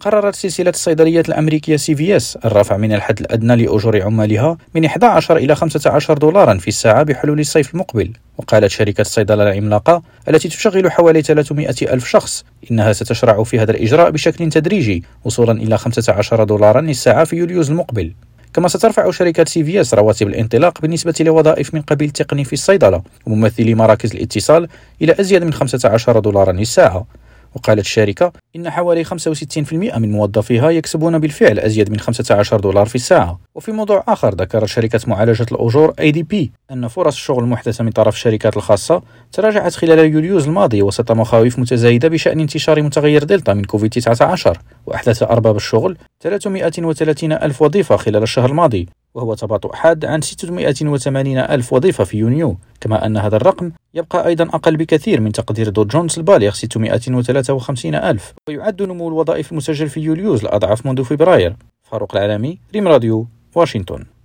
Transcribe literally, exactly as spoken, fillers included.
قررت سلسلة الصيدليات الأمريكية سي في إس الرفع من الحد الأدنى لأجور عمالها من أحد عشر إلى خمسة عشر دولارا في الساعة بحلول الصيف المقبل. وقالت شركة الصيدلة العملاقة التي تشغل حوالي ثلاثمائة ألف شخص إنها ستشرع في هذا الإجراء بشكل تدريجي وصولا إلى خمسة عشر دولارا للساعة في يوليوز المقبل. كما سترفع شركة سي في إس رواتب الانطلاق بالنسبة لوظائف من قبيل التقني في الصيدلة وممثلي مراكز الاتصال إلى أزيد من خمسة عشر دولارا للساعة. وقالت الشركة إن حوالي خمسة وستين بالمئة من موظفيها يكسبون بالفعل أزيد من خمسة عشر دولار في الساعة. وفي موضوع آخر، ذكرت شركة معالجة الأجور إيه دي بي أن فرص الشغل المحدثة من طرف الشركات الخاصة تراجعت خلال يوليوز الماضي وسط مخاوف متزايدة بشأن انتشار متغير دلتا من كوفيد تسعة عشر. وأحدث أرباب الشغل ثلاثمائة وثلاثين ألف وظيفة خلال الشهر الماضي، وهو تباطؤ حاد عن ستمائة وثمانين ألف وظيفة في يونيو. كما أن هذا الرقم يبقى أيضا أقل بكثير من تقدير دو جونز البالغ ستمائة وثلاثة وخمسين ألف، ويعد نمو الوظائف المسجل في يوليوز الأضعف منذ فبراير. فاروق العالمي، ريم راديو، واشنطن.